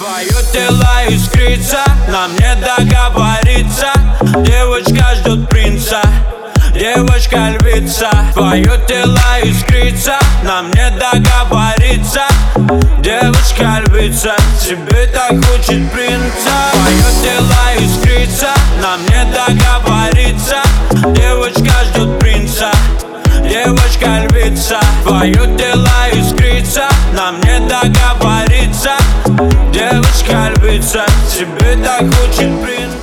Твоё тело искрится, нам не договориться. Девочка ждет принца, девочка львица. Твоё тело искрится, нам не договориться. Девочка львица, тебе так хочет принца. Твоё тело искрится, нам не договориться. Девочка ждет принца, девочка львица. Твоё тело искрится, нам не договориться. Девочка львица, тебе так хочет принца.